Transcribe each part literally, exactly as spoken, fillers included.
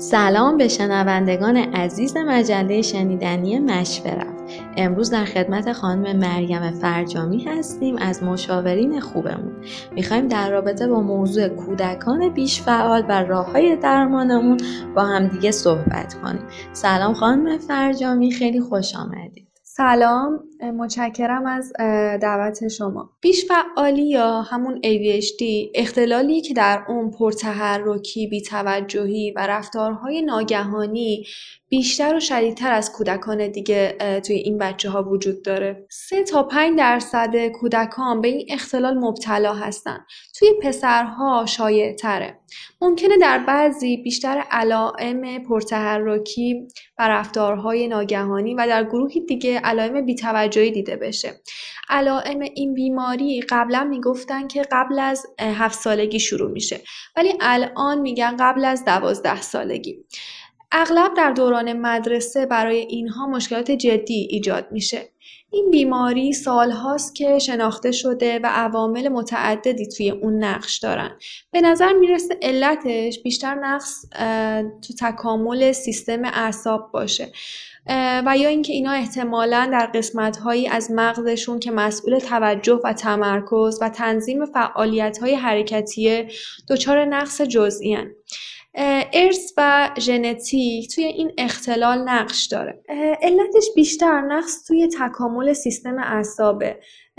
سلام به شنوندگان عزیز مجله شنیدنی مشورت. امروز در خدمت خانم مریم فرجامی هستیم از مشاورین خوبمون. میخوایم در رابطه با موضوع کودکان بیش فعال و راه‌های درمان اون با هم دیگه صحبت کنیم. سلام خانم فرجامی، خیلی خوش آمدید. سلام، متشکرم از دعوت شما. بیش فعالی یا همون ای دی اچ دی اختلالی که در اون پرتحرکی، بی‌توجهی و رفتارهای ناگهانی بیشتر و شدیدتر از کودکان دیگه توی این بچه ها وجود داره. سه تا پنج درصد کودکان به این اختلال مبتلا هستن. توی پسرها شایع تره. ممکنه در بعضی بیشتر علائم پرتحرکی و رفتارهای ناگهانی و در گروهی دیگه علائم بی‌توجهی دیده بشه. علائم این بیماری قبلا میگفتن که قبل از هفت سالگی شروع میشه، ولی الان میگن قبل از دوازده سالگی. اغلب در دوران مدرسه برای اینها مشکلات جدی ایجاد میشه. این بیماری سالهاست که شناخته شده و عوامل متعددی توی اون نقش دارن. به نظر میرسه علتش بیشتر نقص تو تکامل سیستم اعصاب باشه و یا اینکه اینا احتمالاً در قسمت‌هایی از مغزشون که مسئول توجه و تمرکز و تنظیم فعالیت‌های حرکتی دچار نقص جزئی ان. ارث و ژنتیک توی این اختلال نقش داره. علتش بیشتر نقص توی تکامل سیستم اعصابه،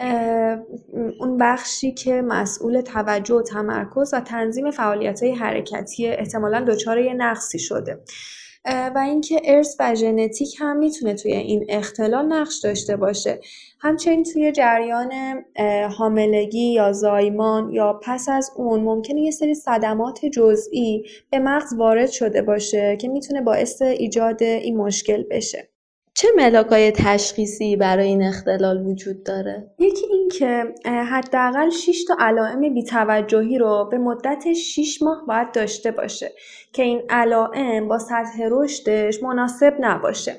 اون بخشی که مسئول توجه و تمرکز و تنظیم فعالیت‌های حرکتی احتمالاً دچار یه نقصی شده. و اینکه ارث و ژنتیک هم میتونه توی این اختلال نقش داشته باشه. همچنین توی جریان حاملگی یا زایمان یا پس از اون ممکنه یه سری صدمات جزئی به مغز وارد شده باشه که میتونه باعث ایجاد این مشکل بشه. چه ملاکای تشخیصی برای این اختلال وجود داره؟ یکی این که حداقل شش تا علائم بی‌توجهی رو به مدت شش ماه باید داشته باشه که این علائم با سطح رشدش مناسب نباشه.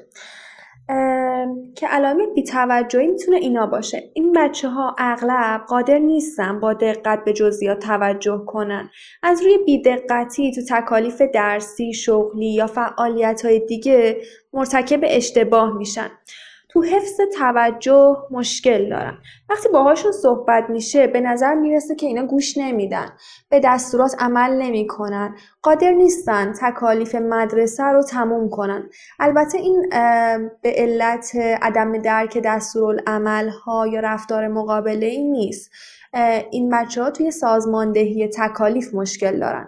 که علائم بی‌توجهی میتونه اینا باشه: این بچه ها اغلب قادر نیستن با دقت به جزئیات توجه کنن، از روی بی‌دقتی تو تکالیف درسی، شغلی یا فعالیت‌های دیگه مرتکب اشتباه میشن. تو حفظ توجه مشکل دارن. وقتی باهاشون صحبت میشه به نظر میرسه که اینا گوش نمیدن، به دستورات عمل نمیکنن، قادر نیستن تکالیف مدرسه رو تموم کنن. البته این به علت عدم درک دستورالعمل ها یا رفتار مقابله ای نیست. این بچه ها توی سازماندهی تکالیف مشکل دارن.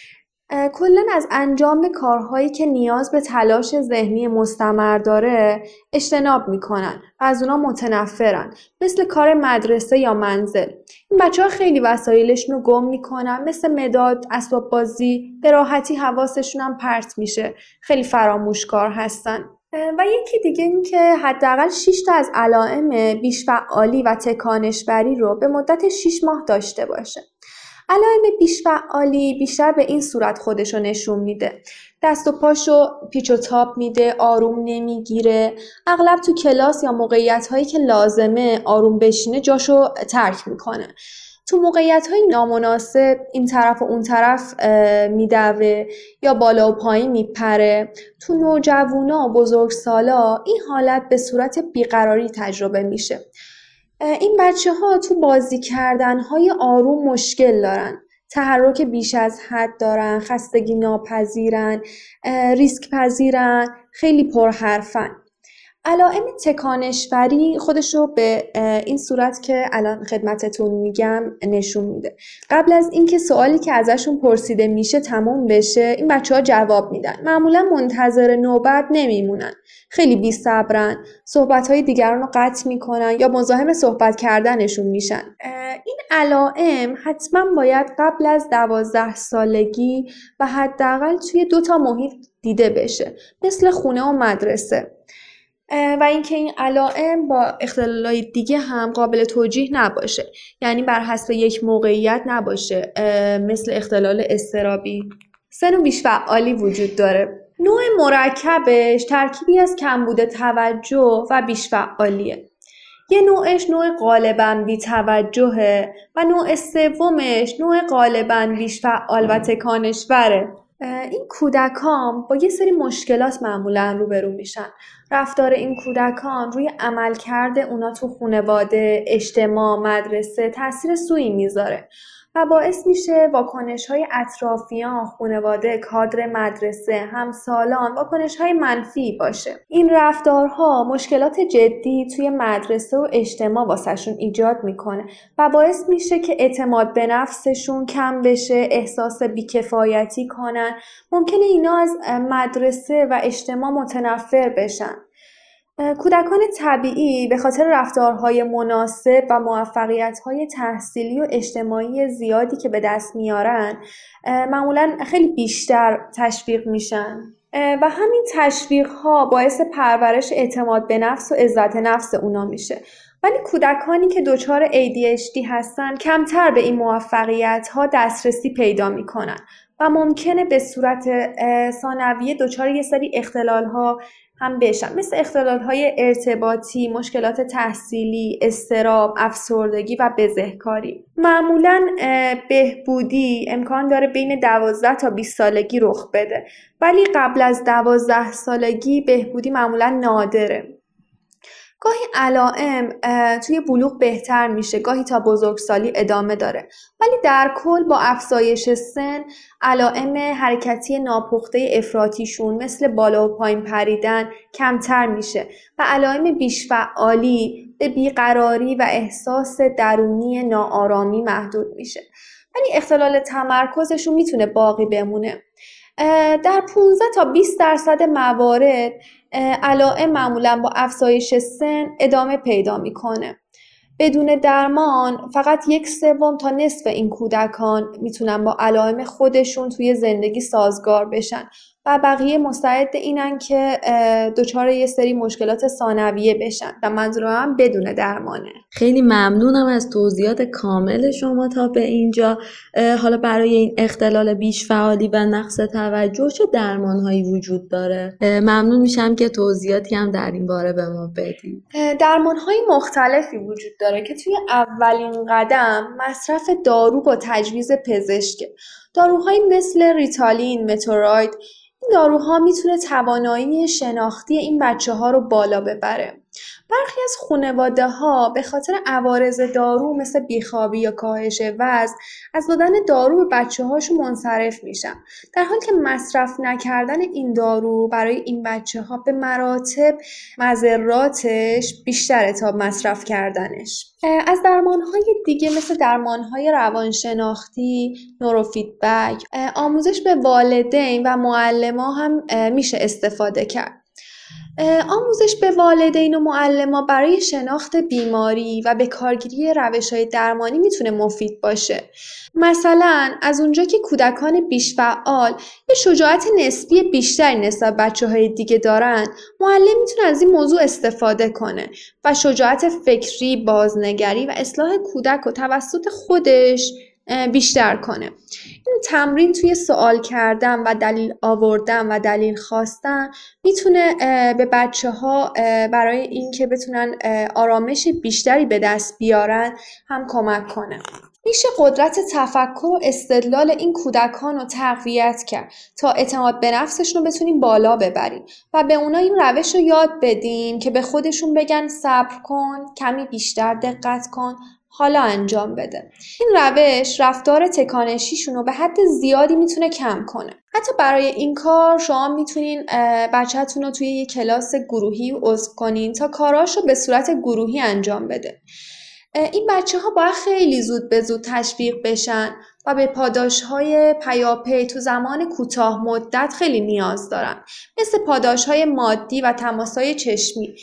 کلاً از انجام کارهایی که نیاز به تلاش ذهنی مستمر داره اجتناب میکنن و از اونا متنفرن، مثل کار مدرسه یا منزل. این بچه ها خیلی وسایلشون رو گم میکنن، مثل مداد، اسباب بازی، به راحتی حواسشون هم پرت میشه، خیلی فراموشکار هستن. و یکی دیگه این که حداقل شش تا از علائم بیش فعالی و تکانش‌بری رو به مدت شش ماه داشته باشه. علائم بیش فعالی بیشتر به این صورت خودشو نشون میده: دست و پاشو پیچ و تاب میده، آروم نمیگیره، اغلب تو کلاس یا موقعیت هایی که لازمه آروم بشینه جاشو ترک میکنه، تو موقعیت های نامناسب این طرف و اون طرف میدوه یا بالا و پایین میپره. تو نوجوانا و بزرگسالا این حالت به صورت بیقراری تجربه میشه. این بچه ها تو بازی کردن های آروم مشکل دارن، تحرک بیش از حد دارن، خستگی ناپذیرن، ریسک پذیرن، خیلی پرحرفن. علائم تکانش‌بری خودشو به این صورت که الان خدمتتون میگم نشون میده. قبل از اینکه سوالی که ازشون پرسیده میشه تموم بشه این بچه‌ها جواب میدن، معمولا منتظر نوبت نمیمونن، خیلی بی‌صبرن، صحبت‌های دیگران رو قطع میکنن یا مزاحم صحبت کردنشون میشن. این علائم حتما باید قبل از دوازده سالگی و حداقل توی دو تا محیط دیده بشه، مثل خونه و مدرسه. و اینکه این علائم با اختلالات دیگه هم قابل توجیه نباشه، یعنی بر حسب یک موقعیت نباشه، مثل اختلال اضطرابی. سه نوع بیش فعالی وجود داره. نوع مرکبش ترکیبی از کمبود توجه و بیش فعالیه. یه نوعش نوع غالباً بی توجهه و نوع سومش نوع غالباً بیش فعال و تکانش‌بره. این کودکان با یه سری مشکلات معمولا روبرو میشن. رفتار این کودکان روی عملکرد اونا تو خانواده، اجتماع، مدرسه تاثیر سوئی میذاره و باعث میشه واکنش‌های اطرافیان، خانواده، کادر مدرسه، همسالان واکنش‌های منفی باشه. این رفتارها مشکلات جدی توی مدرسه و اجتماع واسهشون ایجاد میکنه و باعث میشه که اعتماد به نفسشون کم بشه، احساس بیکفایتی کنن. ممکنه اینا از مدرسه و اجتماع متنفر بشن. کودکان طبیعی به خاطر رفتارهای مناسب و موفقیت‌های تحصیلی و اجتماعی زیادی که به دست میارن معمولاً خیلی بیشتر تشویق میشن و همین تشویق‌ها باعث پرورش اعتماد به نفس و عزت نفس اونا میشه. ولی کودکانی که دچار ای دی اچ دی هستن کمتر به این موفقیت‌ها دسترسی پیدا میکنن و ممکنه به صورت ثانویه دچار یه سری اختلال‌ها هم بشن، مثل اختلال‌های ارتباطی، مشکلات تحصیلی، اضطراب، افسردگی و بزهکاری. معمولاً بهبودی امکان داره بین دوازده تا بیست سالگی رخ بده، ولی قبل از دوازده سالگی بهبودی معمولاً نادره. گاهی علائم توی بلوغ بهتر میشه، گاهی تا بزرگسالی ادامه داره، ولی در کل با افزایش سن علائم حرکتی ناپخته افراطیشون مثل بالا و پایین پریدن کمتر میشه و علائم بیش‌فعالی به بیقراری و احساس درونی ناآرامی محدود میشه، ولی اختلال تمرکزشون میتونه باقی بمونه. در پانزده تا بیست درصد موارد علائم معمولاً با افزایش سن ادامه پیدا میکنه. بدون درمان فقط یک سوم تا نصف این کودکان میتونن با علائم خودشون توی زندگی سازگار بشن و بقیه مستعد اینن که دچار یه سری مشکلات ثانویه بشن و منظورم بدون درمانه. خیلی ممنونم از توضیحات کامل شما تا به اینجا. حالا برای این اختلال بیش فعالی و نقص توجه چه درمانهایی وجود داره؟ ممنون میشم که توضیحاتی هم در این باره به ما بدید. درمانهای مختلفی وجود داره که توی اولین قدم مصرف دارو با تجویز پزشک. داروهایی مثل ریتالین، متوراید، این داروها میتونه توانایی شناختی این بچه ها رو بالا ببره. برخی از خانواده ها به خاطر عوارض دارو مثل بیخوابی یا کاهش وزن از دادن دارو به بچه هاشون منصرف میشن، در حالی که مصرف نکردن این دارو برای این بچه ها به مراتب مضراتش بیشتره تا مصرف کردنش. از درمانهای دیگه مثل درمانهای روانشناختی، نوروفیدبک، آموزش به والدین و معلما هم میشه استفاده کرد. آموزش به والدین و معلما برای شناخت بیماری و به کارگیری روش‌های درمانی میتونه مفید باشه. مثلا از اونجا که کودکان بیش فعال یه شجاعت نسبی بیشتری نسبت به بچه‌های دیگه دارن، معلم میتونه از این موضوع استفاده کنه و شجاعت فکری، بازنگری و اصلاح کودک رو توسط خودش بیشتر کنه. این تمرین توی سوال کردن و دلیل آوردن و دلیل خواستن میتونه به بچه ها برای اینکه بتونن آرامش بیشتری به دست بیارن هم کمک کنه. میشه قدرت تفکر و استدلال این کودکان رو تقویت کرد تا اعتماد به نفسشون رو بتونیم بالا ببریم و به اونا این روش رو یاد بدیم که به خودشون بگن صبر کن، کمی بیشتر دقت کن، حالا انجام بده. این روش رفتار تکانشیشون رو به حد زیادی میتونه کم کنه. حتی برای این کار شما میتونین بچه‌تون رو توی یه کلاس گروهی عضو کنین تا کاراشو به صورت گروهی انجام بده. این بچه ها باید خیلی زود به زود تشویق بشن و به پاداش‌های پیاپی تو زمان کوتاه مدت خیلی نیاز دارن، مثل پاداش‌های مادی و تماس‌های چشمی.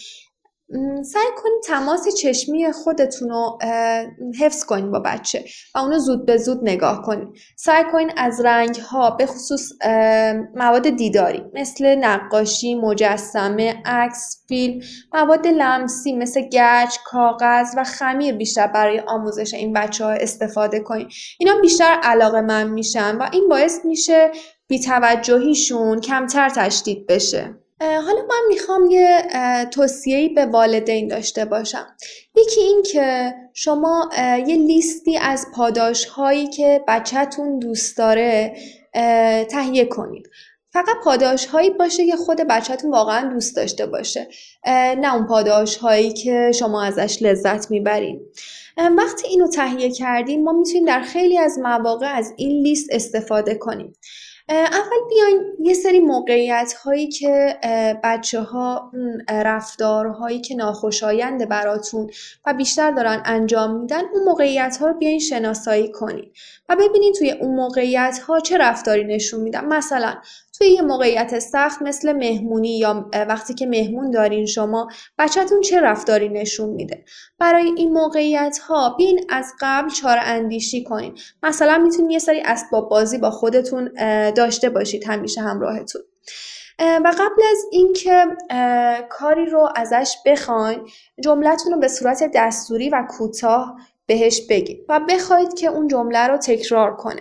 سعی کنید تماس چشمی خودتون رو حفظ کنید با بچه و اونو زود به زود نگاه کنید. سعی کنید از رنگ‌ها به خصوص مواد دیداری مثل نقاشی، مجسمه، عکس، فیلم، مواد لمسی مثل گچ، کاغذ و خمیر بیشتر برای آموزش این بچه‌ها استفاده کنید. اینا بیشتر علاقه‌مند میشن و این باعث میشه بی‌توجهیشون کمتر تشدید بشه. حالا من میخوام یه توصیه‌ای به والدین داشته باشم. یکی این که شما یه لیستی از پاداش‌هایی که بچه‌تون دوست داره تهیه کنید. فقط پاداش هایی باشه که خود بچه‌تون واقعا دوست داشته باشه، نه اون پاداش هایی که شما ازش لذت میبرین. وقتی اینو تهیه کردیم ما میتونیم در خیلی از مواقع از این لیست استفاده کنیم. اول بیاین یه سری موقعیت هایی که بچه ها رفتارهایی که ناخوشایند براتون و بیشتر دارن انجام میدن، اون موقعیت ها رو بیاین شناسایی کنین و ببینین توی اون موقعیت ها چه رفتاری نشون میدن. مثلا توی یه موقعیت سخت مثل مهمونی یا وقتی که مهمون دارین شما، بچه‌تون چه رفتاری نشون میده. برای این موقعیت ها بیاین از قبل چاره اندیشی کنین. مثلا میتونین یه سری اسباب بازی با خودتون داشته باشید همیشه همراهتون و قبل از اینکه کاری رو ازش بخواین، جمله‌تون رو به صورت دستوری و کوتاه بهش بگید و بخواید که اون جمله رو تکرار کنه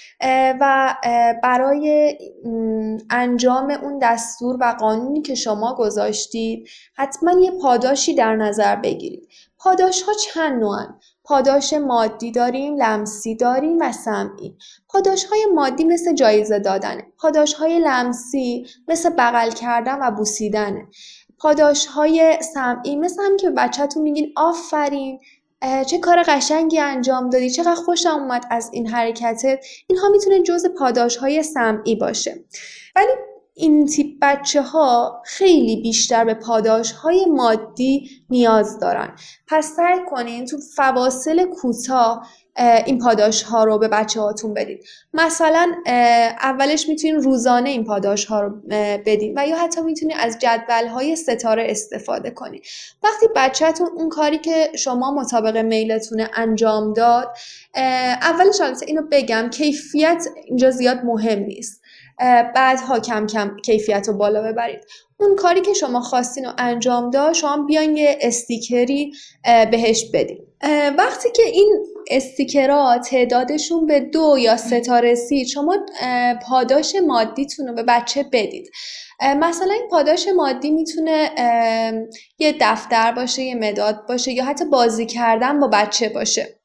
و برای انجام اون دستور و قانونی که شما گذاشتید حتما یه پاداشی در نظر بگیرید. پاداش ها چند نوعن؟ پاداش مادی داریم، لمسی داریم و سمعی. پاداش های مادی مثل جایزه دادنه. پاداش های لمسی مثل بغل کردن و بوسیدنه. پاداش های سمعی مثل هم که به بچه‌تون میگین آفرین، چه کار قشنگی انجام دادی، چقدر خوشم اومد از این حرکتت. اینها میتونه جزء پاداش های سمعی باشه. ولی این تیپ بچه ها خیلی بیشتر به پاداش های مادی نیاز دارن. پس سعی کنین تو فواصل کوتاه این پاداش ها رو به بچه هاتون بدید. مثلا اولش میتونین روزانه این پاداش ها رو بدین و یا حتی میتونین از جدول های ستاره استفاده کنین. وقتی بچه‌تون اون کاری که شما مطابق میلتونه انجام داد، اولش البته اینو بگم کیفیت اینجا زیاد مهم نیست، بعدها کم کم کیفیت رو بالا ببرید. اون کاری که شما خواستین رو انجام داد، شما بیاین یه استیکری بهش بدین. وقتی که این استیکرها تعدادشون به دو یا سه تا رسید، شما پاداش مادیتون رو به بچه بدید. مثلا این پاداش مادی میتونه یه دفتر باشه، یه مداد باشه یا حتی بازی کردن با بچه باشه.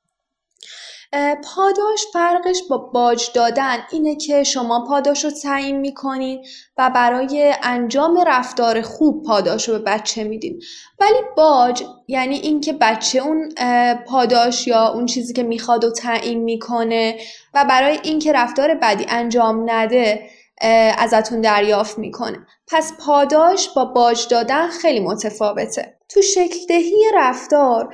پاداش فرقش با باج دادن اینه که شما پاداش رو تعیین میکنین و برای انجام رفتار خوب پاداش رو به بچه میدین. ولی باج یعنی این که بچه اون پاداش یا اون چیزی که میخواد رو تعیین میکنه و برای این که رفتار بدی انجام نده ازتون دریافت میکنه. پس پاداش با باج دادن خیلی متفاوته. تو شکل دهی رفتار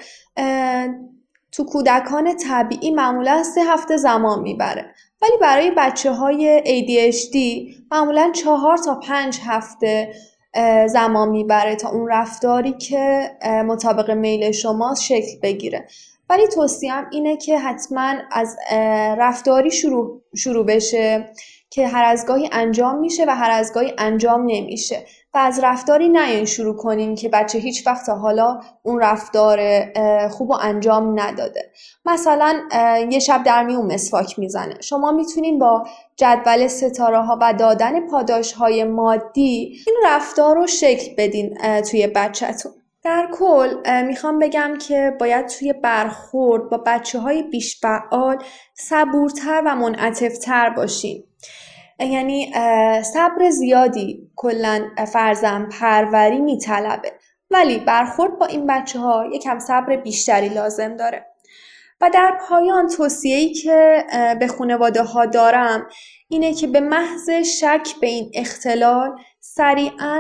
تو کودکان طبیعی معمولا سه هفته زمان میبره، ولی برای بچه های ای دی اچ دی معمولا چهار تا پنج هفته زمان میبره تا اون رفتاری که مطابق میل شما شکل بگیره. ولی توصیه‌ام اینه که حتما از رفتاری شروع شروع بشه که هر از گاهی انجام میشه و هر از گاهی انجام نمیشه و از رفتاری نیاین شروع کنین که بچه هیچ وقت تا حالا اون رفتار خوب و انجام نداده. مثلا یه شب در میون مسواک میزنه. شما میتونین با جدول ستاره ها و دادن پاداش های مادی این رفتار رو شکل بدین توی بچه‌تون. در کل میخوام بگم که باید توی برخورد با بچه های بیش فعال صبورتر و منعطف‌تر باشین. یعنی صبر زیادی کلن فرزند پروری میطلبه، ولی برخورد با این بچه ها یکم صبر بیشتری لازم داره. و در پایان توصیه‌ای که به خانواده ها دارم اینه که به محض شک به این اختلال سریعاً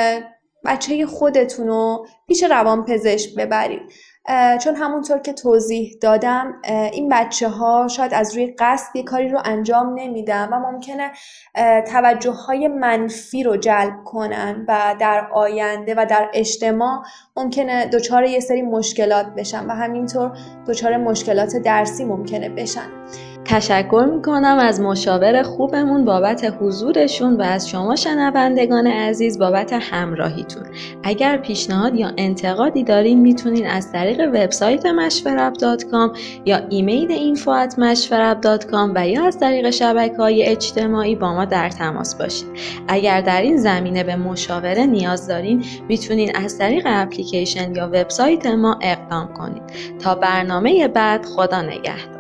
بچه خودتون رو پیش روانپزشک ببرید، چون همونطور که توضیح دادم این بچه ها شاید از روی قصد یه کاری رو انجام نمیدن و ممکنه توجه های منفی رو جلب کنن و در آینده و در اجتماع ممکنه دچار یه سری مشکلات بشن و همینطور دچار مشکلات درسی ممکنه بشن. تشکر میکنم از مشاور خوبمون بابت حضورشون و از شما شنوندگان عزیز بابت همراهیتون. اگر پیشنهاد یا انتقادی دارین میتونین از طریق وبسایت مشورب دات کام یا ایمیل اینفو ات مشورب دات کام و یا از طریق شبکه‌های اجتماعی با ما در تماس باشید. اگر در این زمینه به مشاوره نیاز دارین میتونین از طریق اپلیکیشن یا وبسایت ما اقدام کنید. تا برنامه بعد، خدا نگهدار.